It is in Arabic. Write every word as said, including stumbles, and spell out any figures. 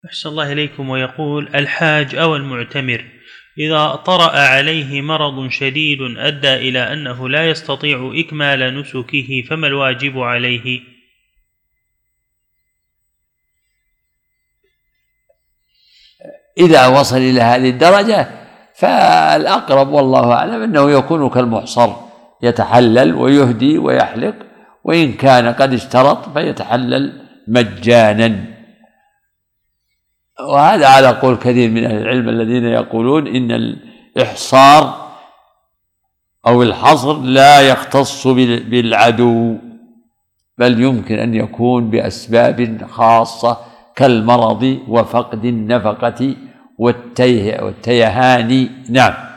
أحسن الله إليكم. ويقول: الحاج أو المعتمر إذا طرأ عليه مرض شديد أدى إلى أنه لا يستطيع إكمال نسكه فما الواجب عليه؟ إذا وصل إلى هذه الدرجة فالأقرب والله أعلم أنه يكون كالمحصر، يتحلل ويهدي ويحلق، وإن كان قد اشترط فيتحلل مجانا. وهذا على قول كثير من أهل العلم الذين يقولون إن الإحصار أو الحصر لا يختص بالعدو، بل يمكن أن يكون بأسباب خاصة كالمرض وفقد النفقة والتيهان. نعم.